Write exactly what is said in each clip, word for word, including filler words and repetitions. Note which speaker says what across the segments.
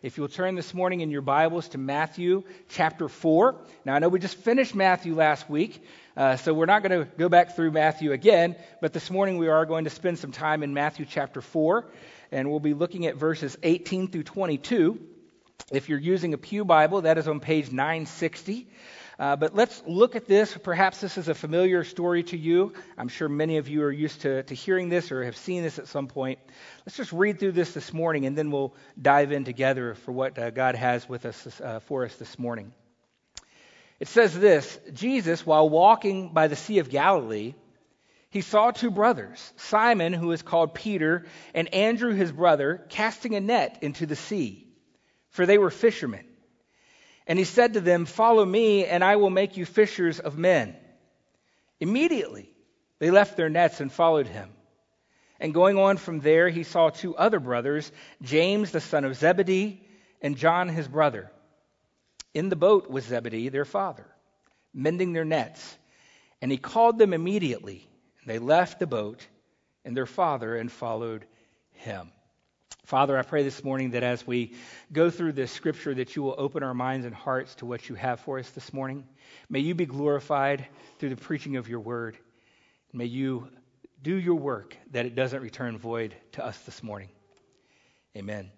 Speaker 1: If you'll turn this morning in your Bibles to Matthew chapter four. Now, I know we just finished Matthew last week, uh, so we're not going to go back through Matthew again, but this morning we are going to spend some time in Matthew chapter four, and we'll be looking at verses eighteen through twenty-two. If you're using a Pew Bible, that is on page nine sixty. Uh, but let's look at this. Perhaps this is a familiar story to you. I'm sure many of you are used to, to hearing this or have seen this at some point. Let's just read through this this morning, and then we'll dive in together for what uh, God has with us uh, for us this morning. It says this: Jesus, while walking by the Sea of Galilee, he saw two brothers, Simon, who is called Peter, and Andrew, his brother, casting a net into the sea, for they were fishermen. And he said to them, "Follow me, and I will make you fishers of men." Immediately they left their nets and followed him. And going on from there, he saw two other brothers, James the son of Zebedee, and John his brother. In the boat was Zebedee, their father, mending their nets. And he called them immediately. And they left the boat and their father and followed him. Father, I pray this morning that as we go through this scripture, that you will open our minds and hearts to what you have for us this morning. May you be glorified through the preaching of your word. May you do your work that it doesn't return void to us this morning. Amen.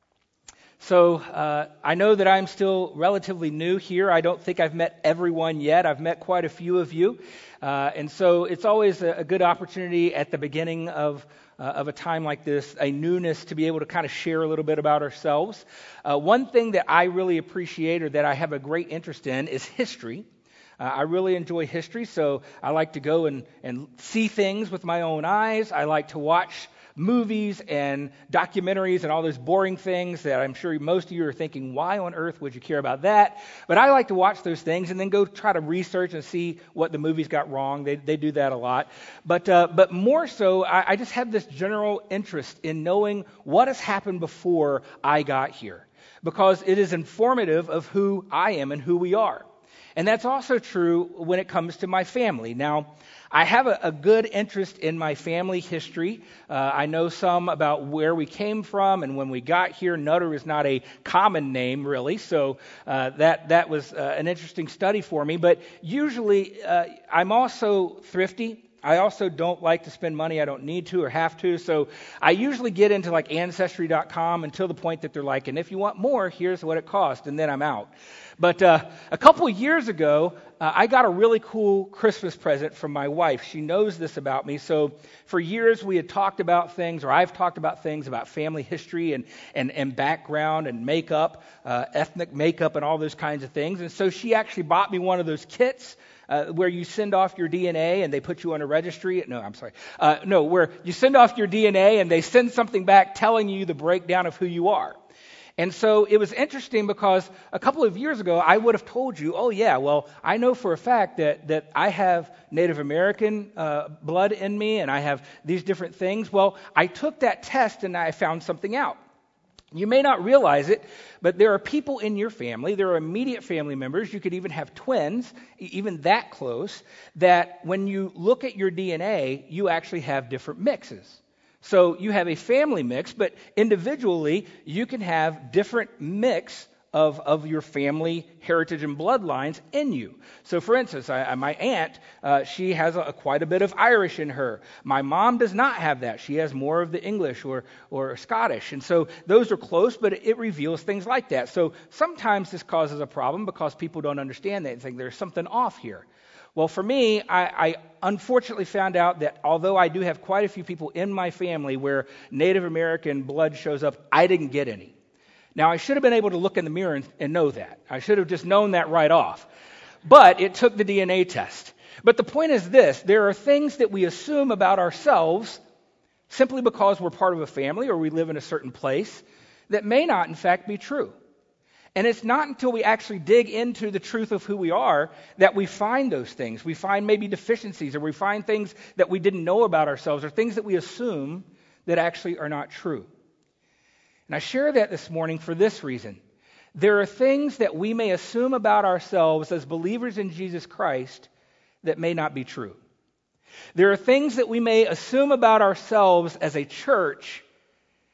Speaker 1: So uh, I know that I'm still relatively new here. I don't think I've met everyone yet. I've met quite a few of you. Uh, and so it's always a, a good opportunity at the beginning of Uh, of a time like this, a newness to be able to kind of share a little bit about ourselves. Uh, one thing that I really appreciate or that I have a great interest in is history. Uh, I really enjoy history, so I like to go and, and see things with my own eyes. I like to watch movies and documentaries and all those boring things that I'm sure most of you are thinking, why on earth would you care about that? But I like to watch those things and then go try to research and see what the movies got wrong. They they do that a lot. But uh, but more so, I, I just have this general interest in knowing what has happened before I got here, because it is informative of who I am and who we are. And that's also true when it comes to my family. Now, I have a, a good interest in my family history. Uh, I know some about where we came from and when we got here. Nutter is not a common name, really, so uh, that that was uh, an interesting study for me. But usually, uh, I'm also thrifty. I also don't like to spend money I don't need to or have to. So I usually get into like Ancestry dot com until the point that they're like, and if you want more, here's what it costs, and then I'm out. But uh, a couple of years ago, uh, I got a really cool Christmas present from my wife. She knows this about me. So for years we had talked about things, or I've talked about things about family history and, and, and background and makeup, uh, ethnic makeup and all those kinds of things. And so she actually bought me one of those kits Uh, where you send off your D N A and they put you on a registry. No, I'm sorry. Uh, no, where you send off your D N A and they send something back telling you the breakdown of who you are. And so it was interesting because a couple of years ago, I would have told you, oh yeah, well, I know for a fact that, that I have Native American uh, blood in me and I have these different things. Well, I took that test and I found something out. You may not realize it, but there are people in your family, there are immediate family members, you could even have twins, even that close, that when you look at your D N A, you actually have different mixes. So you have a family mix, but individually, you can have different mix of, of your family heritage and bloodlines in you. So for instance, I, I, my aunt, uh, she has a, quite a bit of Irish in her. My mom does not have that. She has more of the English or, or Scottish. And so those are close, but it, it reveals things like that. So sometimes this causes a problem because people don't understand that and think there's something off here. Well, for me, I, I unfortunately found out that although I do have quite a few people in my family where Native American blood shows up, I didn't get any. Now, I should have been able to look in the mirror and, and know that. I should have just known that right off. But it took the D N A test. But the point is this: there are things that we assume about ourselves simply because we're part of a family or we live in a certain place that may not, in fact, be true. And it's not until we actually dig into the truth of who we are that we find those things. We find maybe deficiencies, or we find things that we didn't know about ourselves, or things that we assume that actually are not true. And I share that this morning for this reason. There are things that we may assume about ourselves as believers in Jesus Christ that may not be true. There are things that we may assume about ourselves as a church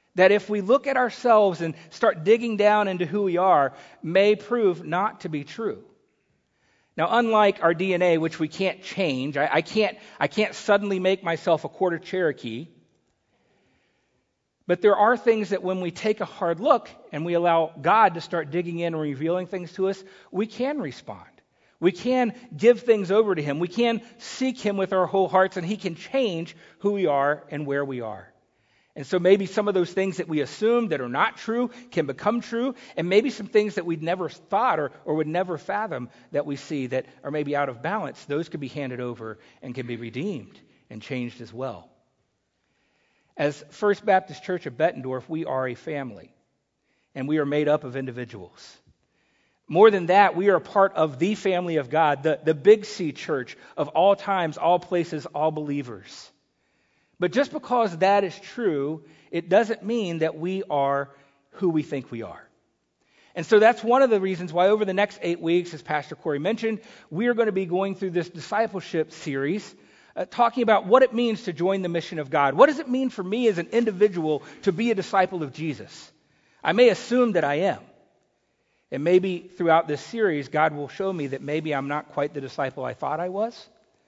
Speaker 1: that if we look at ourselves and start digging down into who we are, may prove not to be true. Now, unlike our D N A, which we can't change, I, I can't I can't suddenly make myself a quarter Cherokee. But there are things that when we take a hard look and we allow God to start digging in and revealing things to us, we can respond. We can give things over to Him. We can seek Him with our whole hearts, and He can change who we are and where we are. And so maybe some of those things that we assume that are not true can become true, and maybe some things that we'd never thought or, or would never fathom that we see that are maybe out of balance, those could be handed over and can be redeemed and changed as well. As First Baptist Church of Bettendorf, we are a family, and we are made up of individuals. More than that, we are a part of the family of God, the, the Big C church of all times, all places, all believers. But just because that is true, it doesn't mean that we are who we think we are. And so that's one of the reasons why over the next eight weeks, as Pastor Corey mentioned, we are going to be going through this discipleship series, uh, talking about what it means to join the mission of God. What does it mean for me as an individual to be a disciple of Jesus? I may assume that I am. And maybe throughout this series, God will show me that maybe I'm not quite the disciple I thought I was.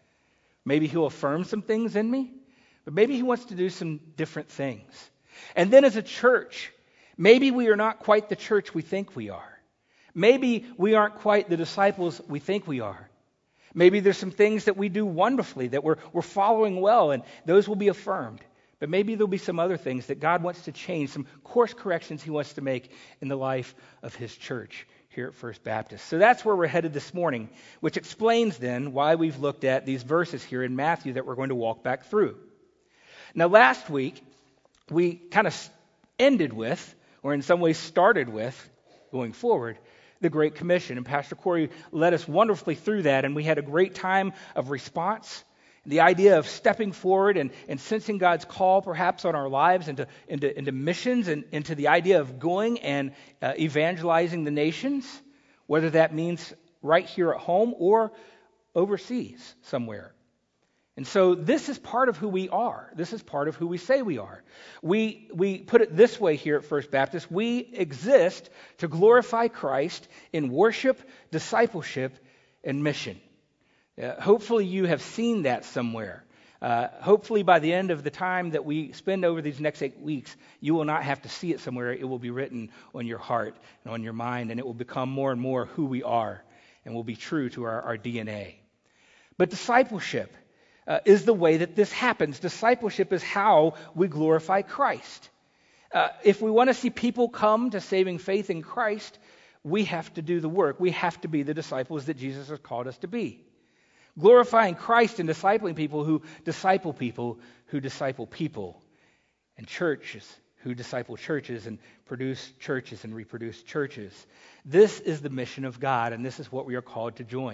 Speaker 1: Maybe He'll affirm some things in me. But maybe He wants to do some different things. And then as a church, maybe we are not quite the church we think we are. Maybe we aren't quite the disciples we think we are. Maybe there's some things that we do wonderfully, that we're, we're following well, and those will be affirmed. But maybe there'll be some other things that God wants to change, some course corrections He wants to make in the life of His church here at First Baptist. So that's where we're headed this morning, which explains then why we've looked at these verses here in Matthew that we're going to walk back through. Now, last week, we kind of ended with, or in some ways started with, going forward, the Great Commission. And Pastor Corey led us wonderfully through that, and we had a great time of response. The idea of stepping forward and, and sensing God's call perhaps on our lives into, into, into missions and into the idea of going and uh, evangelizing the nations, whether that means right here at home or overseas somewhere. And so this is part of who we are. This is part of who we say we are. We we put it this way here at First Baptist. We exist to glorify Christ in worship, discipleship, and mission. Uh, hopefully you have seen that somewhere. Uh, hopefully by the end of the time that we spend over these next eight weeks, you will not have to see it somewhere. It will be written on your heart and on your mind, and it will become more and more who we are and will be true to our, our D N A. But discipleship Uh, is the way that this happens. Discipleship is how we glorify Christ. Uh, if we want to see people come to saving faith in Christ, we have to do the work. We have to be the disciples that Jesus has called us to be. Glorifying Christ and discipling people who disciple people who disciple people. And churches who disciple churches and produce churches and reproduce churches. This is the mission of God, and this is what we are called to join.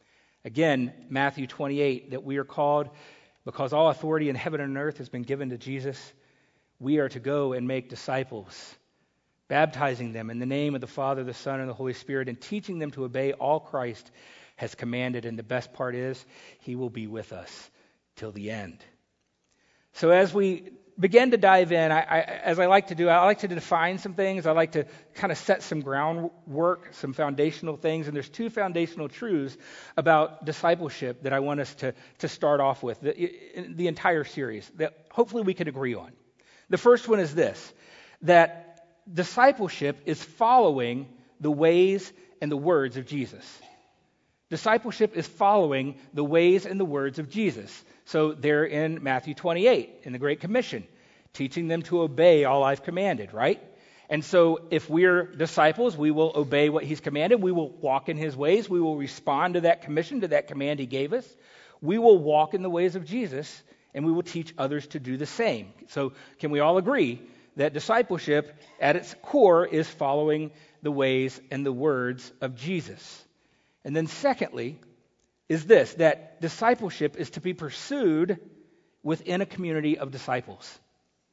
Speaker 1: Again, Matthew twenty-eight, that we are called, because all authority in heaven and earth has been given to Jesus, we are to go and make disciples, baptizing them in the name of the Father, the Son, and the Holy Spirit, and teaching them to obey all Christ has commanded. And the best part is, He will be with us till the end. So as we begin to dive in, I, I, as I like to do, I like to define some things. I like to kind of set some groundwork, some foundational things. And there's two foundational truths about discipleship that I want us to, to start off with, the, the entire series, that hopefully we can agree on. The first one is this, that discipleship is following the ways and the words of Jesus. Discipleship is following the ways and the words of Jesus. So they're in Matthew twenty-eight, in the Great Commission, teaching them to obey all I've commanded, right? And so if we're disciples, we will obey what He's commanded. We will walk in His ways. We will respond to that commission, to that command He gave us. We will walk in the ways of Jesus, and we will teach others to do the same. So can we all agree that discipleship, at its core, is following the ways and the words of Jesus? And then secondly, is this, that discipleship is to be pursued within a community of disciples.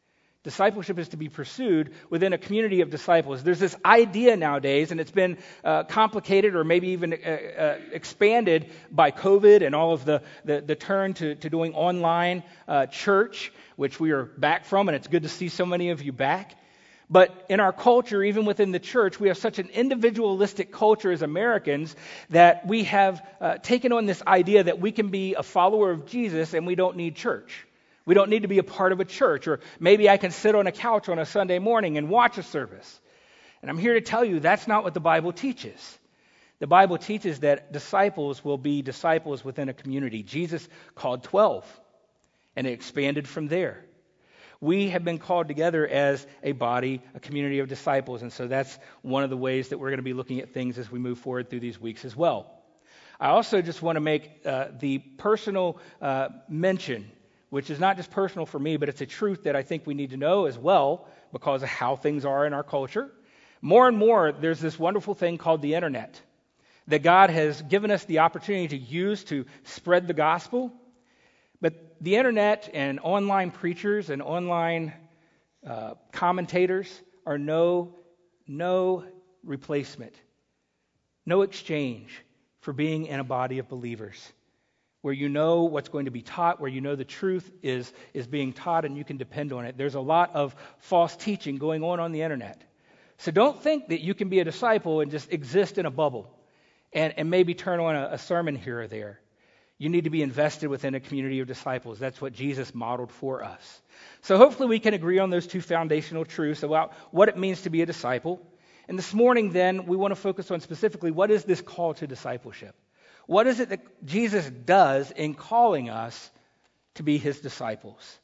Speaker 1: Discipleship is to be pursued within a community of disciples. There's this idea nowadays, and it's been uh, complicated or maybe even uh, uh, expanded by COVID and all of the, the, the turn to, to doing online uh, church, which we are back from, and it's good to see so many of you back. But in our culture, even within the church, we have such an individualistic culture as Americans that we have uh, taken on this idea that we can be a follower of Jesus and we don't need church. We don't need to be a part of a church, or maybe I can sit on a couch on a Sunday morning and watch a service. And I'm here to tell you that's not what the Bible teaches. The Bible teaches that disciples will be disciples within a community. Jesus called twelve, and it expanded from there. We have been called together as a body, a community of disciples, and so that's one of the ways that we're going to be looking at things as we move forward through these weeks as well. I also just want to make uh, the personal uh, mention, which is not just personal for me, but it's a truth that I think we need to know as well because of how things are in our culture. More and more, there's this wonderful thing called the internet that God has given us the opportunity to use to spread the gospel. But the internet and online preachers and online uh, commentators are no, no replacement, no exchange for being in a body of believers, where you know what's going to be taught, where you know the truth is, is being taught and you can depend on it. There's a lot of false teaching going on on the internet. So don't think that you can be a disciple and just exist in a bubble and, and maybe turn on a, a sermon here or there. You need to be invested within a community of disciples. That's what Jesus modeled for us. So hopefully we can agree on those two foundational truths about what it means to be a disciple. And this morning then, we want to focus on specifically what is this call to discipleship? What is it that Jesus does in calling us to be his disciples?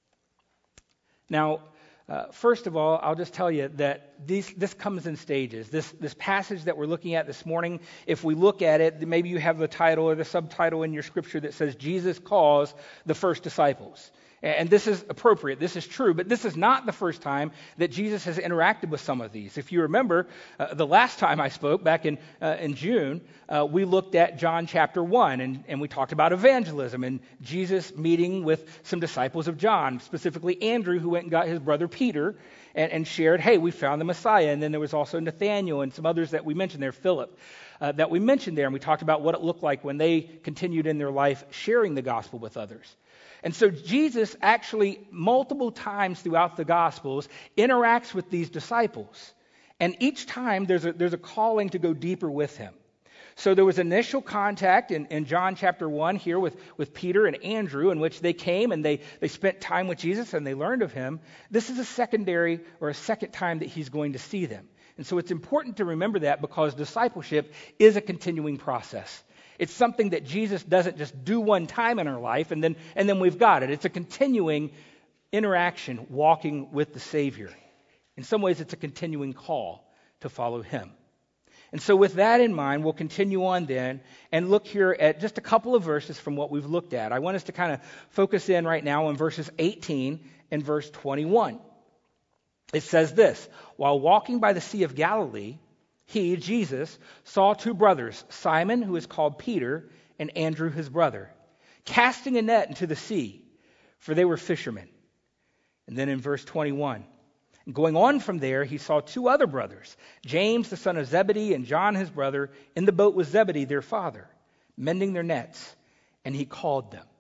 Speaker 1: Now, uh, first of all, I'll just tell you that these, this comes in stages. This, this passage that we're looking at this morning, if we look at it, maybe you have the title or the subtitle in your scripture that says, Jesus calls the first disciples. And this is appropriate, this is true, but this is not the first time that Jesus has interacted with some of these. If you remember, uh, the last time I spoke, back in uh, in June, uh, we looked at John chapter one, and, and we talked about evangelism, and Jesus meeting with some disciples of John, specifically Andrew, who went and got his brother Peter, and, and shared, hey, we found the Messiah. And then there was also Nathanael and some others that we mentioned there, Philip, uh, that we mentioned there, and we talked about what it looked like when they continued in their life sharing the gospel with others. And so Jesus actually multiple times throughout the Gospels interacts with these disciples. And each time there's a, there's a calling to go deeper with him. So there was initial contact in, in John chapter one here with, with Peter and Andrew, in which they came and they, they spent time with Jesus and they learned of him. This is a secondary or a second time that he's going to see them. And so it's important to remember that because discipleship is a continuing process. It's something that Jesus doesn't just do one time in our life and then and then we've got it. It's a continuing interaction walking with the Savior. In some ways, it's a continuing call to follow him. And so with that in mind, we'll continue on then and look here at just a couple of verses from what we've looked at. I want us to kind of focus in right now on verses eighteen and verse twenty-one. It says this, while walking by the Sea of Galilee, he, Jesus, saw two brothers, Simon, who is called Peter, and Andrew, his brother, casting a net into the sea, for they were fishermen. And then in verse twenty-one, going on from there, he saw two other brothers, James, the son of Zebedee, and John, his brother, in the boat with Zebedee, their father, mending their nets, and he called them.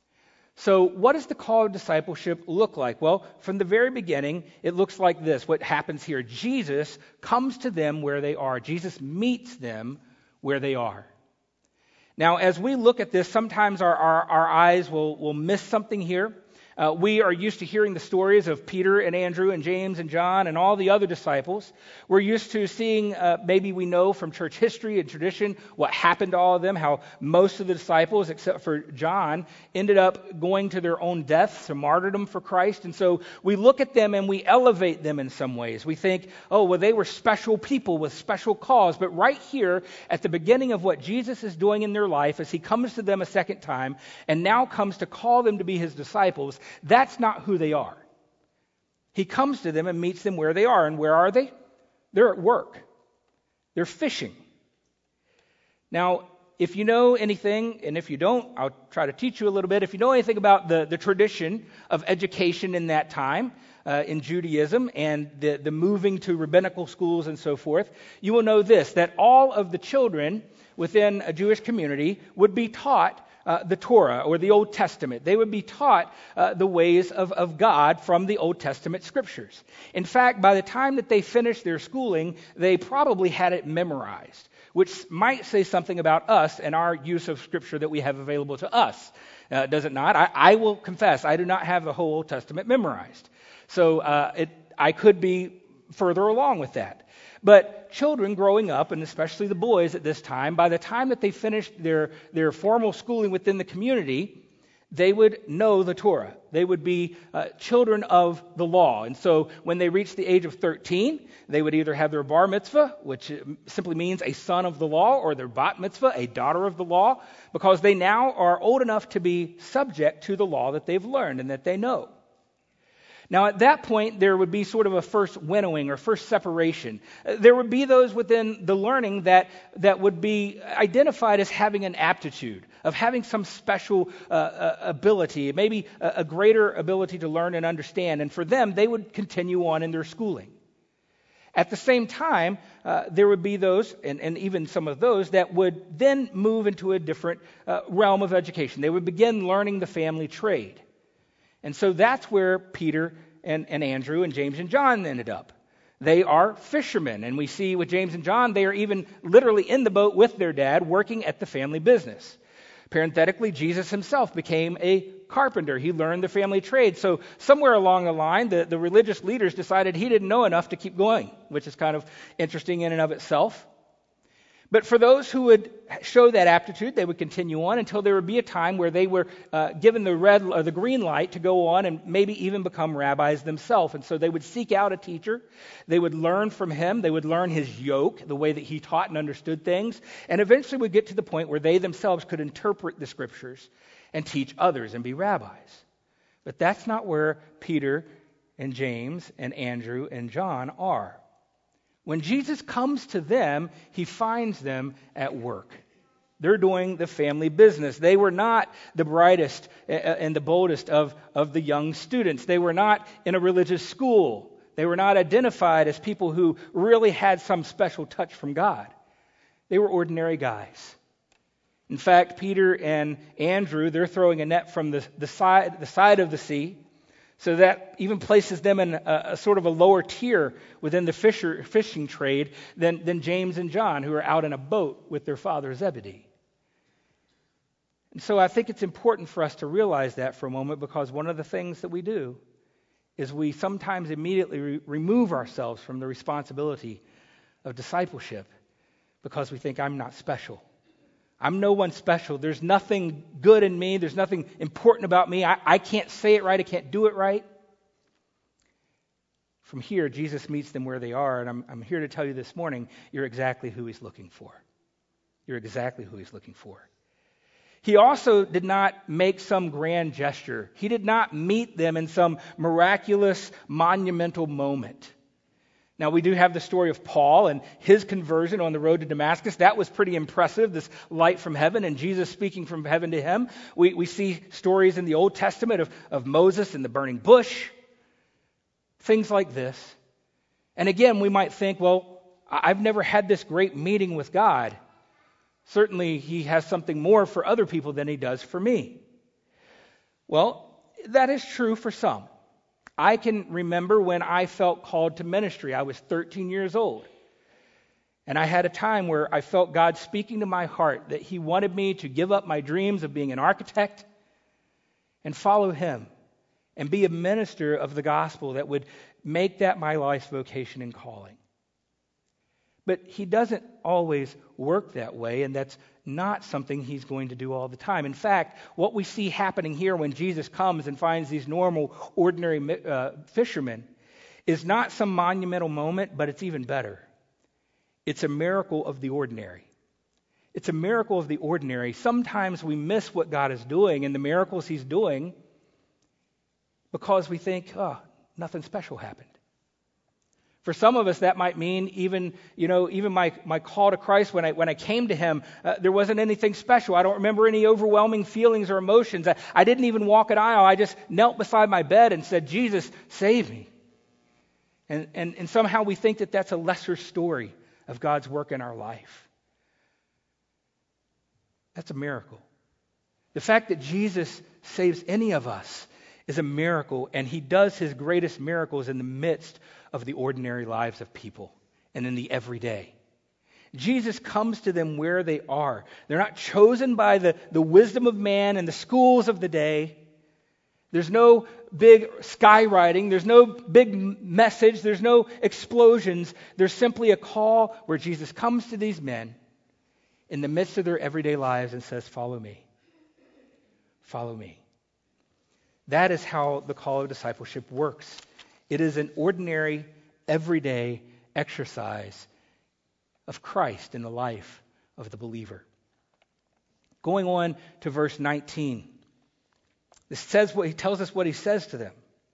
Speaker 1: So what does the call of discipleship look like? Well, from the very beginning, it looks like this, what happens here. Jesus comes to them where they are. Jesus meets them where they are. Now, as we look at this, sometimes our, our, our eyes will, will miss something here. Uh, we are used to hearing the stories of Peter and Andrew and James and John and all the other disciples. We're used to seeing, uh, maybe we know from church history and tradition, what happened to all of them, how most of the disciples, except for John, ended up going to their own deaths, to martyrdom for Christ. And so we look at them and we elevate them in some ways. We think, oh, well, they were special people with special calls. But right here at the beginning of what Jesus is doing in their life, as he comes to them a second time and now comes to call them to be his disciples, that's not who they are. He comes to them and meets them where they are. And where are they? They're at work. They're fishing. Now, if you know anything, and if you don't, I'll try to teach you a little bit. If you know anything about the, the tradition of education in that time uh, in Judaism and the, the moving to rabbinical schools and so forth, you will know this, that all of the children within a Jewish community would be taught uh, the Torah or the Old Testament. They would be taught uh, the ways of, of God from the Old Testament scriptures. In fact, by the time that they finished their schooling, they probably had it memorized, which might say something about us and our use of Scripture that we have available to us. Uh, does it not? I, I will confess, I do not have the whole Old Testament memorized. So uh, it, I could be further along with that. But children growing up, and especially the boys at this time, by the time that they finished their, their formal schooling within the community, they would know the Torah. They would be uh, children of the law. And so when they reached the age of thirteen, they would either have their bar mitzvah, which simply means a son of the law, or their bat mitzvah, a daughter of the law, because they now are old enough to be subject to the law that they've learned and that they know. Now, at that point, there would be sort of a first winnowing or first separation. There would be those within the learning that, that would be identified as having an aptitude, of having some special uh, uh, ability, maybe a, a greater ability to learn and understand. And for them, they would continue on in their schooling. At the same time, uh, there would be those, and, and even some of those, that would then move into a different uh, realm of education. They would begin learning the family trade. And so that's where Peter and, and Andrew and James and John ended up. They are fishermen, and we see with James and John, they are even literally in the boat with their dad working at the family business. Parenthetically, Jesus himself became a carpenter. He learned the family trade. So somewhere along the line, the, the religious leaders decided he didn't know enough to keep going, which is kind of interesting in and of itself. But for those who would show that aptitude, they would continue on until there would be a time where they were uh, given the red or the green light to go on and maybe even become rabbis themselves. And so they would seek out a teacher. They would learn from him. They would learn his yoke, the way that he taught and understood things, and eventually would get to the point where they themselves could interpret the scriptures and teach others and be rabbis. But that's not where Peter and James and Andrew and John are. When Jesus comes to them, he finds them at work. They're doing the family business. They were not the brightest and the boldest of, of the young students. They were not in a religious school. They were not identified as people who really had some special touch from God. They were ordinary guys. In fact, Peter and Andrew, they're throwing a net from the, the, side, the side of the sea. So that even places them in a, a sort of a lower tier within the fisher, fishing trade than, than James and John, who are out in a boat with their father Zebedee. And so I think it's important for us to realize that for a moment, because one of the things that we do is we sometimes immediately re- remove ourselves from the responsibility of discipleship because we think, I'm not special. I'm no one special. There's nothing good in me. There's nothing important about me. I, I can't say it right. I can't do it right. From here, Jesus meets them where they are, and I'm, I'm here to tell you this morning, you're exactly who he's looking for. You're exactly who he's looking for. He also did not make some grand gesture. He did not meet them in some miraculous, monumental moment. Now, we do have the story of Paul and his conversion on the road to Damascus. That was pretty impressive, this light from heaven and Jesus speaking from heaven to him. We, we see stories in the Old Testament of, of Moses and the burning bush, things like this. And again, we might think, well, I've never had this great meeting with God. Certainly, he has something more for other people than he does for me. Well, that is true for some. I can remember when I felt called to ministry. I was thirteen years old. And I had a time where I felt God speaking to my heart that he wanted me to give up my dreams of being an architect and follow him and be a minister of the gospel that would make that my life's vocation and calling. But he doesn't always work that way, and that's not something he's going to do all the time. In fact, what we see happening here when Jesus comes and finds these normal, ordinary uh, fishermen is not some monumental moment, but it's even better. It's a miracle of the ordinary. It's a miracle of the ordinary. Sometimes we miss what God is doing and the miracles he's doing because we think, oh, nothing special happened. For some of us, that might mean even, you know, even my, my call to Christ when I when I came to Him, uh, there wasn't anything special. I don't remember any overwhelming feelings or emotions. I, I didn't even walk an aisle. I just knelt beside my bed and said, Jesus, save me. And, and, and somehow we think that that's a lesser story of God's work in our life. That's a miracle. The fact that Jesus saves any of us is a miracle, and He does His greatest miracles in the midst of the ordinary lives of people and in the everyday. Jesus comes to them where they are. They're not chosen by the, the wisdom of man and the schools of the day. There's no big skywriting. There's no big message. There's no explosions. There's simply a call where Jesus comes to these men in the midst of their everyday lives and says, follow me. Follow me. That is how the call of discipleship works. It is an ordinary, everyday exercise of Christ in the life of the believer. Going on to verse nineteen. This says what he tells us what he says to them.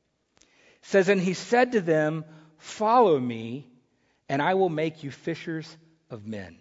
Speaker 1: It says, and he said to them, follow me, and I will make you fishers of men.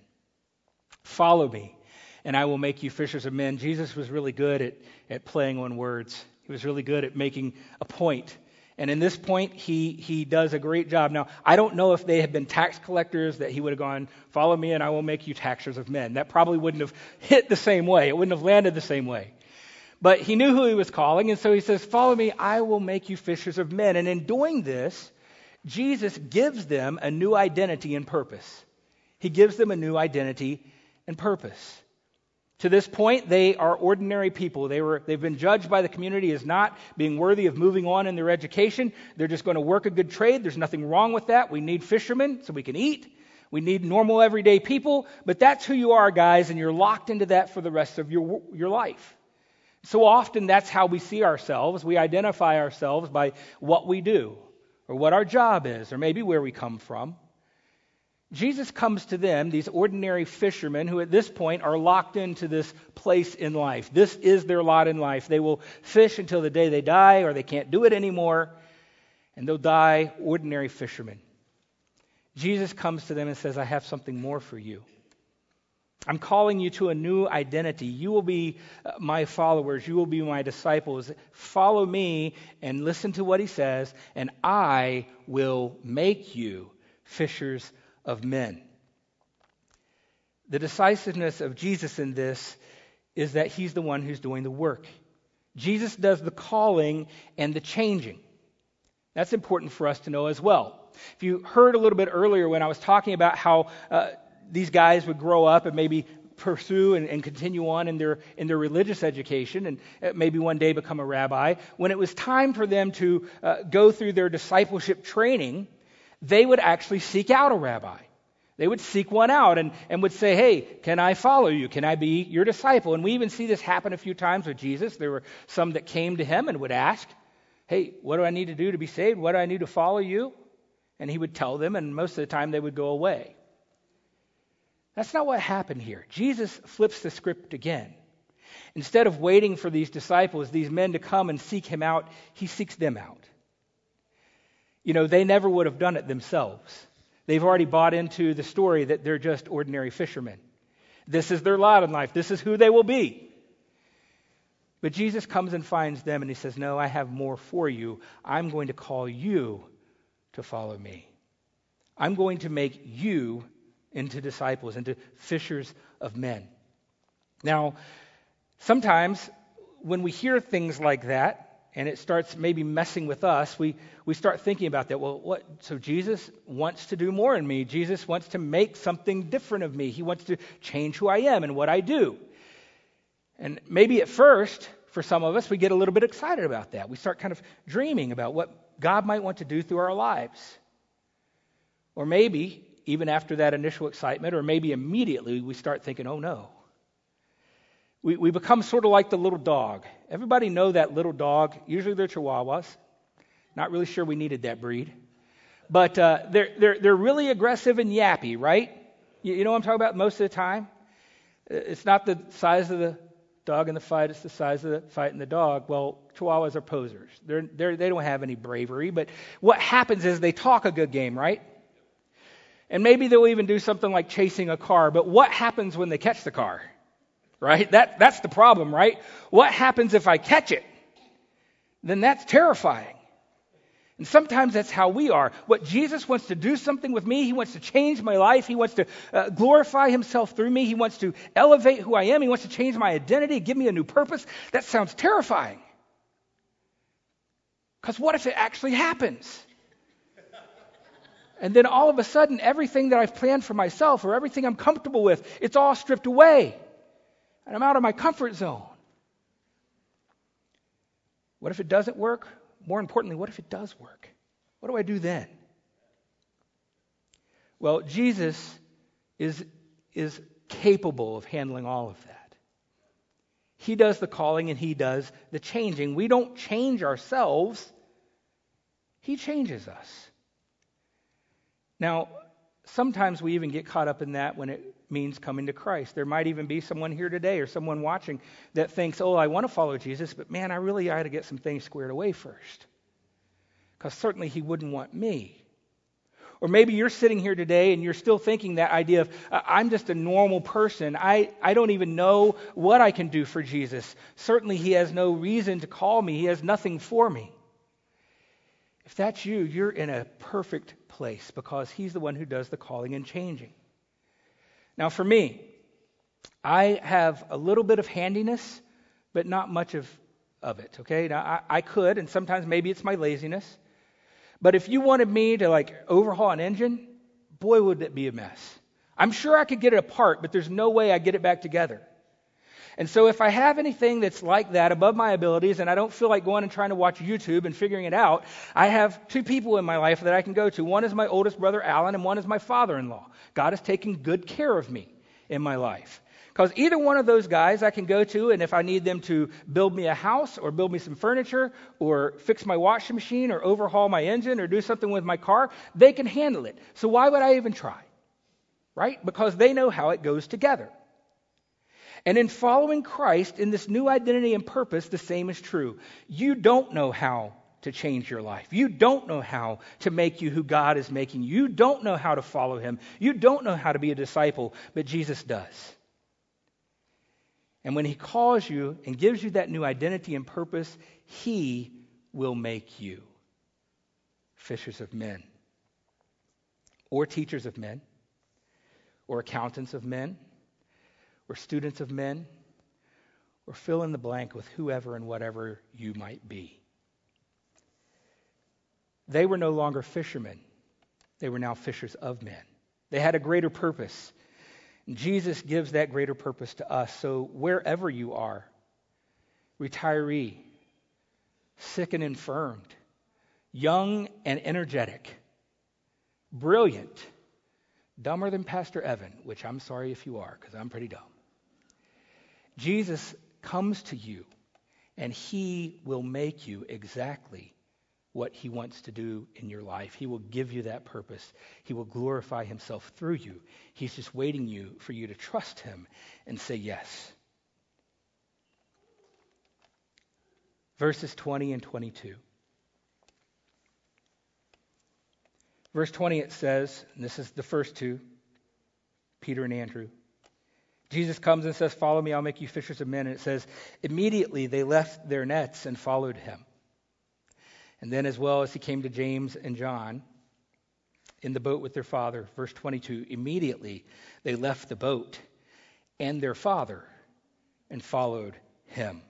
Speaker 1: Follow me, and I will make you fishers of men. Jesus was really good at, at playing on words. He was really good at making a point. And in this point, he he does a great job. Now, I don't know if they had been tax collectors that he would have gone, follow me and I will make you taxers of men. That probably wouldn't have hit the same way. It wouldn't have landed the same way. But he knew who he was calling, and so he says, follow me, I will make you fishers of men. And in doing this, Jesus gives them a new identity and purpose. He gives them a new identity and purpose. To this point, they are ordinary people. They were, they've been judged by the community as not being worthy of moving on in their education. They're just going to work a good trade. There's nothing wrong with that. We need fishermen so we can eat. We need normal everyday people. But that's who you are, guys, and you're locked into that for the rest of your, your life. So often that's how we see ourselves. We identify ourselves by what we do or what our job is or maybe where we come from. Jesus comes to them, these ordinary fishermen who at this point are locked into this place in life. This is their lot in life. They will fish until the day they die or they can't do it anymore, and they'll die ordinary fishermen. Jesus comes to them and says, I have something more for you. I'm calling you to a new identity. You will be my followers. You will be my disciples. Follow me and listen to what he says, and I will make you fishers of men. The decisiveness of Jesus in this is that he's the one who's doing the work. Jesus does the calling and the changing. That's important for us to know as well. If you heard a little bit earlier when I was talking about how uh, these guys would grow up and maybe pursue and, and continue on in their in their religious education and uh, maybe one day become a rabbi, when it was time for them to uh, go through their discipleship training, they would actually seek out a rabbi. They would seek one out and, and would say, hey, can I follow you? Can I be your disciple? And we even see this happen a few times with Jesus. There were some that came to him and would ask, hey, what do I need to do to be saved? What do I need to follow you? And he would tell them, and most of the time they would go away. That's not what happened here. Jesus flips the script again. Instead of waiting for these disciples, these men to come and seek him out, he seeks them out. You know, they never would have done it themselves. They've already bought into the story that they're just ordinary fishermen. This is their lot in life. This is who they will be. But Jesus comes and finds them and he says, no, I have more for you. I'm going to call you to follow me. I'm going to make you into disciples, into fishers of men. Now, sometimes when we hear things like that, and it starts maybe messing with us, we, we start thinking about that. Well, what? So Jesus wants to do more in me. Jesus wants to make something different of me. He wants to change who I am and what I do. And maybe at first, for some of us, we get a little bit excited about that. We start kind of dreaming about what God might want to do through our lives. Or maybe, even after that initial excitement, or maybe immediately, we start thinking, oh no. We we become sort of like the little dog. Everybody know that little dog. Usually they're Chihuahuas. Not really sure we needed that breed. But uh, they're, they're, they're really aggressive and yappy, right? You, you know what I'm talking about most of the time? It's not the size of the dog in the fight. It's the size of the fight in the dog. Well, Chihuahuas are posers. They're, they're, they don't have any bravery. But what happens is they talk a good game, right? And maybe they'll even do something like chasing a car. But what happens when they catch the car? Right? That, that's the problem, right? What happens if I catch it? Then that's terrifying. And sometimes that's how we are. What Jesus wants to do something with me. He wants to change my life. He wants to uh, glorify himself through me. He wants to elevate who I am. He wants to change my identity, give me a new purpose. That sounds terrifying. Because what if it actually happens? And then all of a sudden, everything that I've planned for myself or everything I'm comfortable with, it's all stripped away. And I'm out of my comfort zone. What if it doesn't work? More importantly, what if it does work? What do I do then? Well, Jesus is, is capable of handling all of that. He does the calling and he does the changing. We don't change ourselves. He changes us. Now, sometimes we even get caught up in that when it means coming to Christ. There might even be someone here today or someone watching that thinks, oh, I want to follow Jesus, but man, I really ought to get some things squared away first. Because certainly he wouldn't want me. Or maybe you're sitting here today and you're still thinking that idea of, uh, I'm just a normal person. I, I don't even know what I can do for Jesus. Certainly he has no reason to call me. He has nothing for me. If that's you, you're in a perfect place because he's the one who does the calling and changing. Now for me, I have a little bit of handiness, but not much of, of it, okay? Now I, I could, and sometimes maybe it's my laziness, but if you wanted me to like overhaul an engine, boy, would it be a mess. I'm sure I could get it apart, but there's no way I get it back together. And so if I have anything that's like that above my abilities and I don't feel like going and trying to watch YouTube and figuring it out, I have two people in my life that I can go to. One is my oldest brother, Alan, and one is my father-in-law. God has taken good care of me in my life. Because either one of those guys I can go to, and if I need them to build me a house or build me some furniture or fix my washing machine or overhaul my engine or do something with my car, they can handle it. So why would I even try? Right? Because they know how it goes together. And in following Christ, in this new identity and purpose, the same is true. You don't know how to change your life. You don't know how to make you who God is making you. You don't know how to follow him. You don't know how to be a disciple, but Jesus does. And when he calls you and gives you that new identity and purpose, he will make you fishers of men, or teachers of men, or accountants of men, or students of men, or fill in the blank with whoever and whatever you might be. They were no longer fishermen. They were now fishers of men. They had a greater purpose. And Jesus gives that greater purpose to us. So wherever you are, retiree, sick and infirmed, young and energetic, brilliant, dumber than Pastor Evan, which I'm sorry if you are, because I'm pretty dumb. Jesus comes to you, and he will make you exactly what he wants to do in your life. He will give you that purpose. He will glorify himself through you. He's just waiting you for you to trust him and say yes. Verses twenty and twenty-two. Verse twenty, it says, and this is the first two, Peter and Andrew. Jesus comes and says, follow me, I'll make you fishers of men. And it says, immediately they left their nets and followed him. And then as well as he came to James and John in the boat with their father, verse twenty-two, immediately they left the boat and their father and followed him.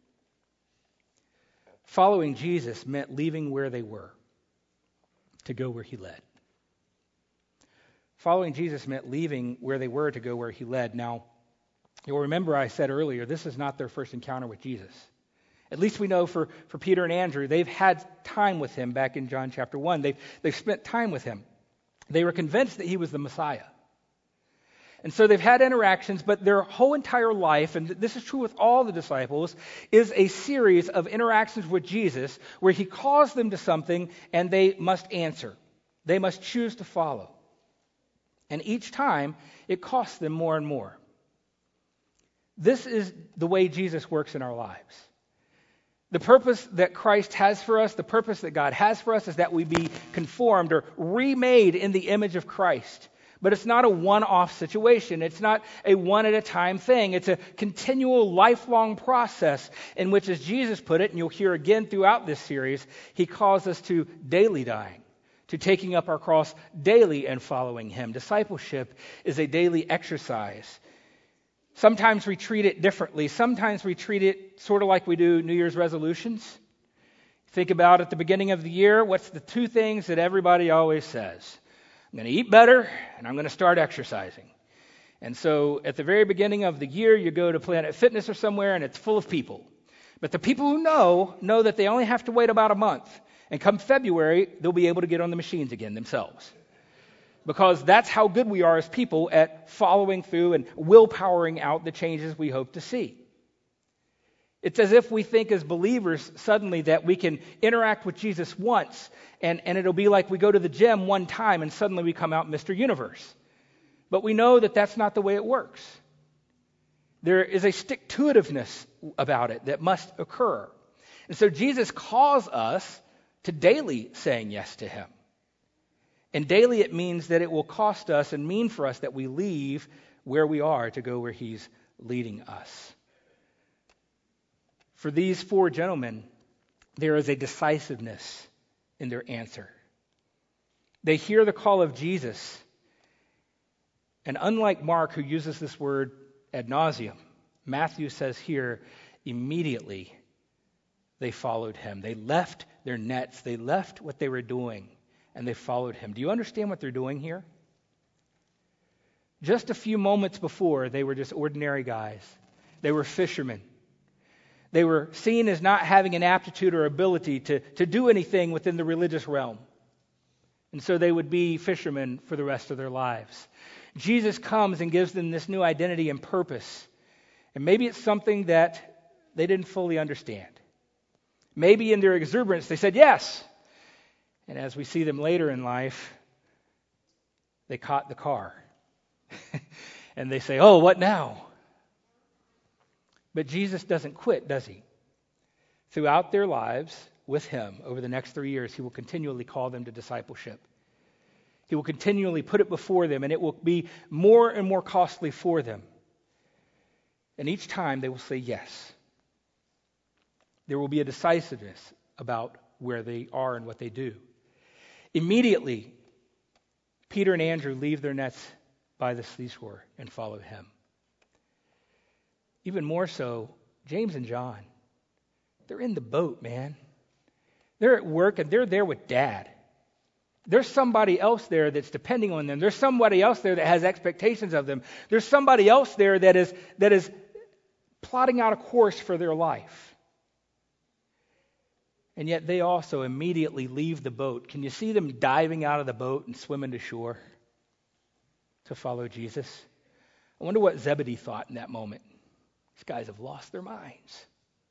Speaker 1: Following Jesus meant leaving where they were to go where he led. Following Jesus meant leaving where they were to go where he led. Now, you'll remember I said earlier, this is not their first encounter with Jesus. At least we know for, for Peter and Andrew, they've had time with him back in John chapter one. They've, they've spent time with him. They were convinced that he was the Messiah. And so they've had interactions, but their whole entire life, and this is true with all the disciples, is a series of interactions with Jesus where he calls them to something and they must answer. They must choose to follow. And each time, it costs them more and more. This is the way Jesus works in our lives. The purpose that Christ has for us, the purpose that God has for us, is that we be conformed or remade in the image of Christ. But it's not a one-off situation. It's not a one-at-a-time thing. It's a continual, lifelong process in which, as Jesus put it, and you'll hear again throughout this series, he calls us to daily dying, to taking up our cross daily and following him. Discipleship is a daily exercise. Sometimes we treat it differently. Sometimes we treat it sort of like we do New Year's resolutions. Think about at the beginning of the year, what's the two things that everybody always says? I'm going to eat better, and I'm going to start exercising. And so at the very beginning of the year, you go to Planet Fitness or somewhere, and it's full of people. But the people who know, know that they only have to wait about a month. And come February, they'll be able to get on the machines again themselves. Because that's how good we are as people at following through and willpowering out the changes we hope to see. It's as if we think as believers suddenly that we can interact with Jesus once, and, and it'll be like we go to the gym one time and suddenly we come out Mister Universe. But we know that that's not the way it works. There is a stick-to-itiveness about it that must occur. And so Jesus calls us to daily saying yes to him. And daily it means that it will cost us and mean for us that we leave where we are to go where he's leading us. For these four gentlemen, there is a decisiveness in their answer. They hear the call of Jesus, and unlike Mark, who uses this word ad nauseum, Matthew says here, immediately they followed him. They left their nets, they left what they were doing, and they followed him. Do you understand what they're doing here? Just a few moments before, they were just ordinary guys. They were fishermen. They were seen as not having an aptitude or ability to, to do anything within the religious realm. And so they would be fishermen for the rest of their lives. Jesus comes and gives them this new identity and purpose. And maybe it's something that they didn't fully understand. Maybe in their exuberance they said yes. And as we see them later in life, they caught the car. And they say, oh, what now? But Jesus doesn't quit, does he? Throughout their lives with him, over the next three years, he will continually call them to discipleship. He will continually put it before them, and it will be more and more costly for them. And each time they will say yes. There will be a decisiveness about where they are and what they do. Immediately, Peter and Andrew leave their nets by the seashore and follow him. Even more so, James and John, they're in the boat, man. They're at work and they're there with Dad. There's somebody else there that's depending on them. There's somebody else there that has expectations of them. There's somebody else there that is that is plotting out a course for their life. And yet they also immediately leave the boat. Can you see them diving out of the boat and swimming to shore to follow Jesus? I wonder what Zebedee thought in that moment. These guys have lost their minds.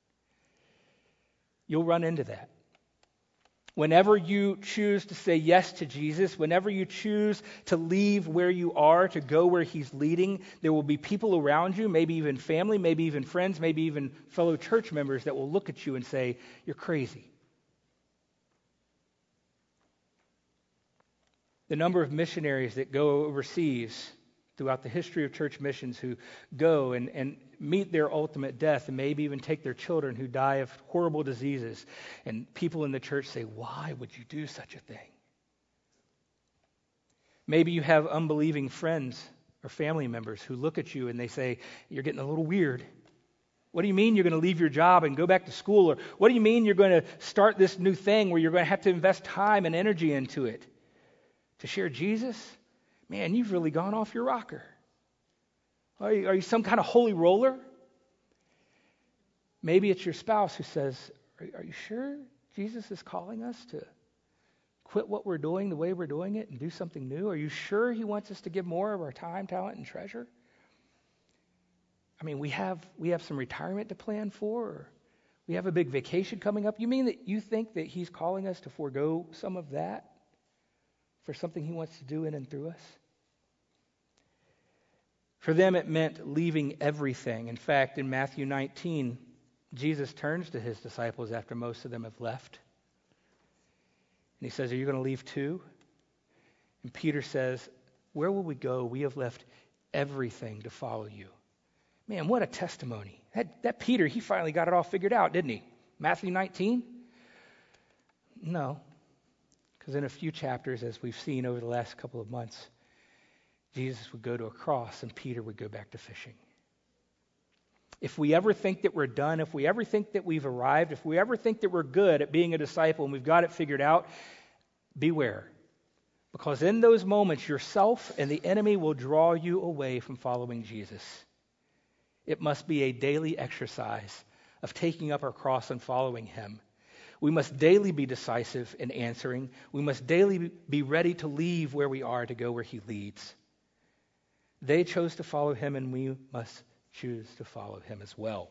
Speaker 1: You'll run into that. Whenever you choose to say yes to Jesus, whenever you choose to leave where you are to go where he's leading, there will be people around you, maybe even family, maybe even friends, maybe even fellow church members that will look at you and say, you're crazy. The number of missionaries that go overseas throughout the history of church missions who go and, and meet their ultimate death and maybe even take their children who die of horrible diseases. And people in the church say, why would you do such a thing? Maybe you have unbelieving friends or family members who look at you and they say, you're getting a little weird. What do you mean you're going to leave your job and go back to school? Or what do you mean you're going to start this new thing where you're going to have to invest time and energy into it? To share Jesus? Man, you've really gone off your rocker. Are you, are you some kind of holy roller? Maybe it's your spouse who says, are, are you sure Jesus is calling us to quit what we're doing the way we're doing it and do something new? Are you sure he wants us to give more of our time, talent, and treasure? I mean, we have we have some retirement to plan for, or we have a big vacation coming up. You mean that you think that he's calling us to forego some of that for something he wants to do in and through us? For them, it meant leaving everything. In fact, in Matthew nineteen, Jesus turns to his disciples after most of them have left. And he says, are you going to leave too? And Peter says, where will we go? We have left everything to follow you. Man, what a testimony. That, that Peter, he finally got it all figured out, didn't he? Matthew nineteen? No, because in a few chapters, as we've seen over the last couple of months, Jesus would go to a cross and Peter would go back to fishing. If we ever think that we're done, if we ever think that we've arrived, if we ever think that we're good at being a disciple and we've got it figured out, beware. Because in those moments, yourself and the enemy will draw you away from following Jesus. It must be a daily exercise of taking up our cross and following him. We must daily be decisive in answering. We must daily be ready to leave where we are to go where he leads. They chose to follow him, and we must choose to follow him as well.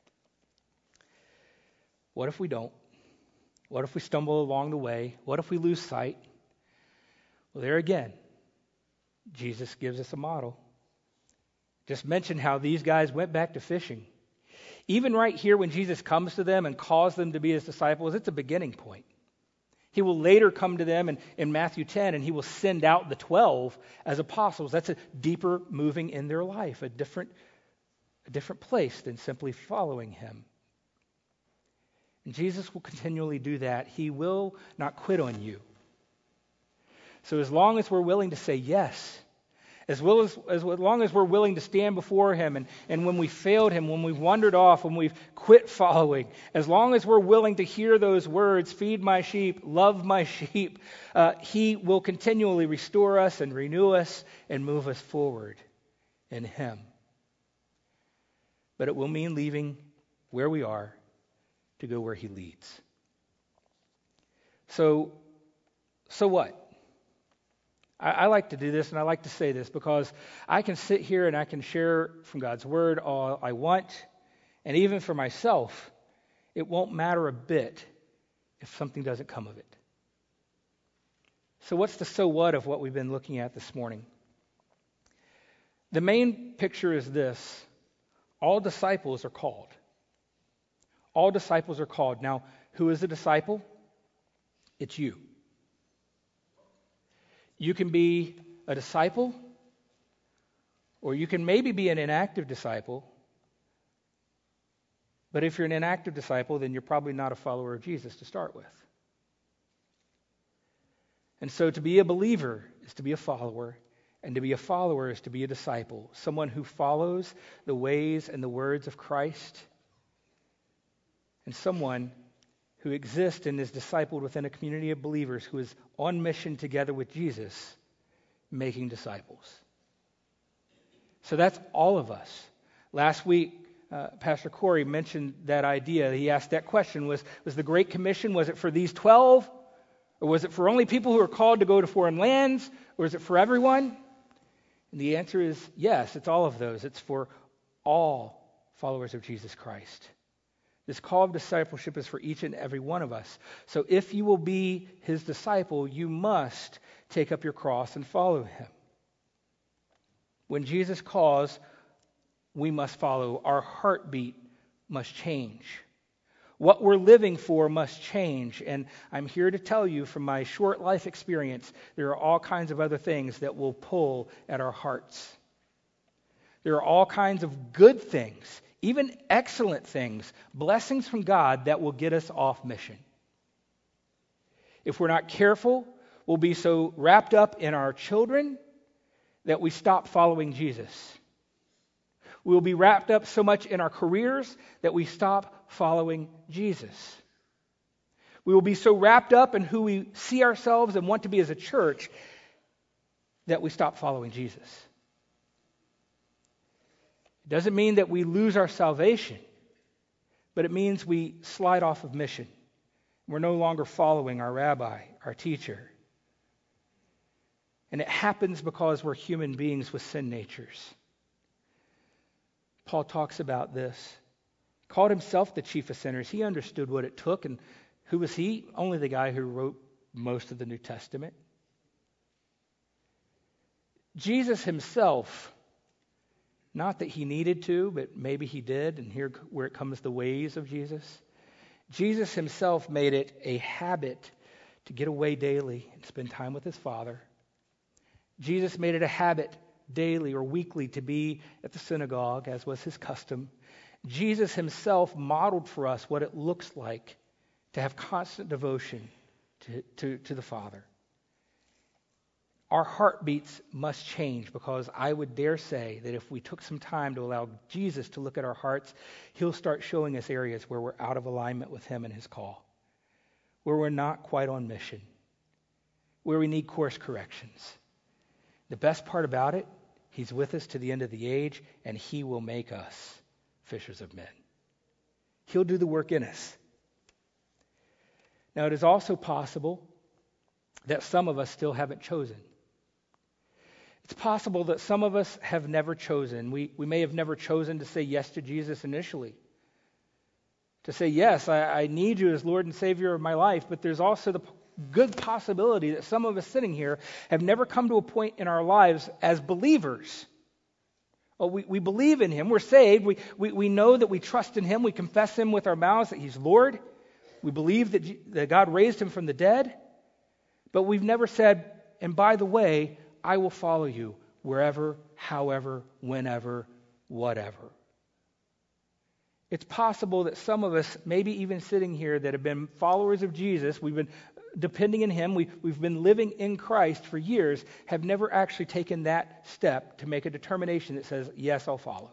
Speaker 1: What if we don't? What if we stumble along the way? What if we lose sight? Well, there again, Jesus gives us a model. Just mention how these guys went back to fishing. Even right here when Jesus comes to them and calls them to be his disciples, it's a beginning point. He will later come to them in, in Matthew ten, and he will send out the twelve as apostles. That's a deeper moving in their life, a different, a different place than simply following him. And Jesus will continually do that. He will not quit on you. So as long as we're willing to say yes, as well as, as long as we're willing to stand before him, and, and when we failed him, when we've wandered off, when we've quit following, as long as we're willing to hear those words, feed my sheep, love my sheep, uh, he will continually restore us and renew us and move us forward in him. But it will mean leaving where we are to go where he leads. So, so what? I, I like to do this, and I like to say this because I can sit here and I can share from God's word all I want, and even for myself, it won't matter a bit if something doesn't come of it. So what's the so what of what we've been looking at this morning? The main picture is this: all disciples are called. All disciples are called. Now, who is a disciple? It's you. You can be a disciple, or you can maybe be an inactive disciple. But if you're an inactive disciple, then you're probably not a follower of Jesus to start with. And so to be a believer is to be a follower, and to be a follower is to be a disciple, someone who follows the ways and the words of Christ, and someone who exists and is discipled within a community of believers who is on mission together with Jesus, making disciples. So that's all of us. Last week, uh, Pastor Corey mentioned that idea. He asked that question, was, was the Great Commission, was it for these twelve? Or was it for only people who are called to go to foreign lands? Or is it for everyone? And the answer is yes, it's all of those. It's for all followers of Jesus Christ. This call of discipleship is for each and every one of us. So if you will be his disciple, you must take up your cross and follow him. When Jesus calls, we must follow. Our heartbeat must change. What we're living for must change. And I'm here to tell you from my short life experience, there are all kinds of other things that will pull at our hearts. There are all kinds of good things, even excellent things, blessings from God that will get us off mission. If we're not careful, we'll be so wrapped up in our children that we stop following Jesus. We'll be wrapped up so much in our careers that we stop following Jesus. We will be so wrapped up in who we see ourselves and want to be as a church that we stop following Jesus. It doesn't mean that we lose our salvation, but it means we slide off of mission. We're no longer following our rabbi, our teacher. And it happens because we're human beings with sin natures. Paul talks about this. He called himself the chief of sinners. He understood what it took. And who was he? Only the guy who wrote most of the New Testament. Jesus himself, not that he needed to, but maybe he did, and here where it comes the ways of Jesus. Jesus himself made it a habit to get away daily and spend time with his Father Jesus made it a habit daily or weekly to be at the synagogue, as was his custom. Jesus himself modeled for us what it looks like to have constant devotion to, to, to the Father. Our heartbeats must change, because I would dare say that if we took some time to allow Jesus to look at our hearts, he'll start showing us areas where we're out of alignment with him and his call, where we're not quite on mission, where we need course corrections. The best part about it, he's with us to the end of the age, and he will make us fishers of men. He'll do the work in us. Now, it is also possible that some of us still haven't chosen. It's possible that some of us have never chosen. We, we may have never chosen to say yes to Jesus initially. To say, yes, I, I need you as Lord and Savior of my life, but there's also the good possibility that some of us sitting here have never come to a point in our lives as believers. Well, we, we believe in him. We're saved. We, we, we know that we trust in him. We confess him with our mouths that he's Lord. We believe that, G- that God raised him from the dead. But we've never said, and by the way, I will follow you wherever, however, whenever, whatever. It's possible that some of us, maybe even sitting here, that have been followers of Jesus, we've been depending on him, we, we've been living in Christ for years, have never actually taken that step to make a determination that says, yes, I'll follow.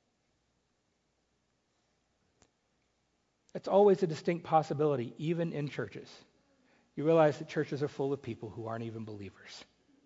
Speaker 1: It's always a distinct possibility, even in churches. You realize that churches are full of people who aren't even believers.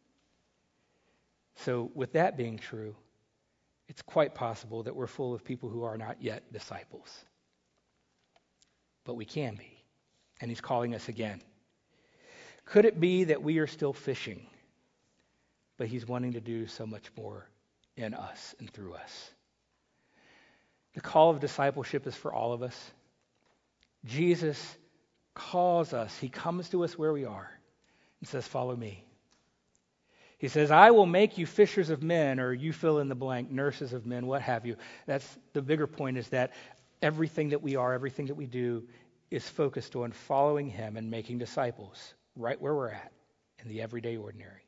Speaker 1: So with that being true, it's quite possible that we're full of people who are not yet disciples. But we can be. And he's calling us again. Could it be that we are still fishing, but he's wanting to do so much more in us and through us? The call of discipleship is for all of us. Jesus calls us. He comes to us where we are and says, follow me. He says, I will make you fishers of men, or you fill in the blank, nurses of men, what have you. That's the bigger point, is that everything that we are, everything that we do is focused on following him and making disciples right where we're at in the everyday ordinary.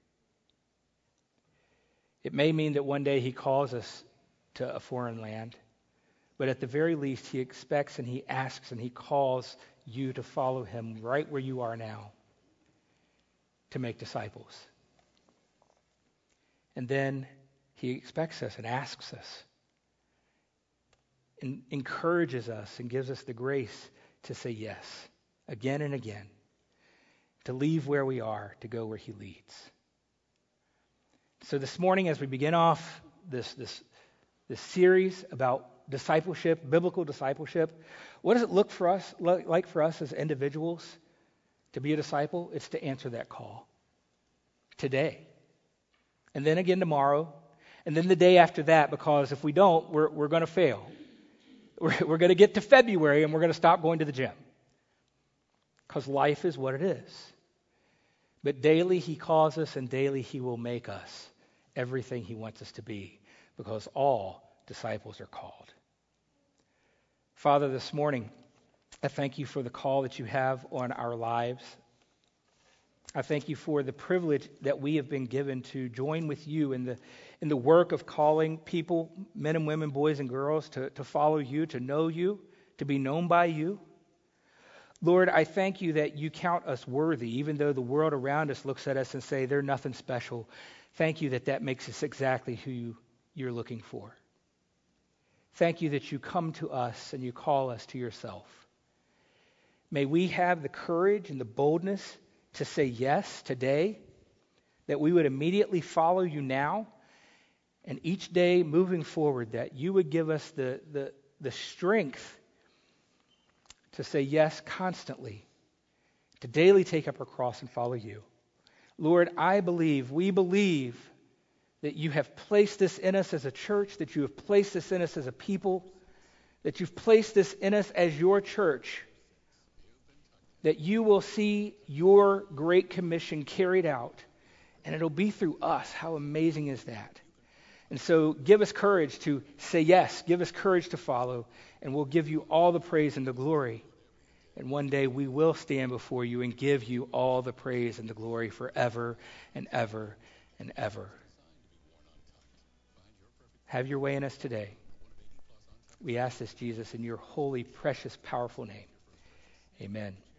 Speaker 1: It may mean that one day he calls us to a foreign land, but at the very least he expects and he asks and he calls you to follow him right where you are now to make disciples. And then he expects us and asks us and encourages us and gives us the grace to say yes again and again, to leave where we are, to go where he leads. So this morning, as we begin off this, this, this series about discipleship, biblical discipleship, what does it look for us like for us as individuals to be a disciple? It's to answer that call today. And then again tomorrow, and then the day after that, because if we don't, we're, we're going to fail. We're, we're going to get to February and we're going to stop going to the gym. Because life is what it is. But daily he calls us, and daily he will make us everything he wants us to be, because all disciples are called. Father, this morning, I thank you for the call that you have on our lives. I thank you for the privilege that we have been given to join with you in the in the work of calling people, men and women, boys and girls, to, to follow you, to know you, to be known by you. Lord, I thank you that you count us worthy, even though the world around us looks at us and say they're nothing special. Thank you that that makes us exactly who you, you're looking for. Thank you that you come to us and you call us to yourself. May we have the courage and the boldness to say yes today, that we would immediately follow you now, and each day moving forward, that you would give us the, the, the strength to say yes constantly, to daily take up our cross and follow you. Lord, I believe, we believe that you have placed this in us as a church, that you have placed this in us as a people, that you've placed this in us as your church, that you will see your great commission carried out, and it'll be through us. How amazing is that? And so give us courage to say yes, give us courage to follow, and we'll give you all the praise and the glory. And one day we will stand before you and give you all the praise and the glory forever and ever and ever. Have your way in us today. We ask this, Jesus, in your holy, precious, powerful name. Amen.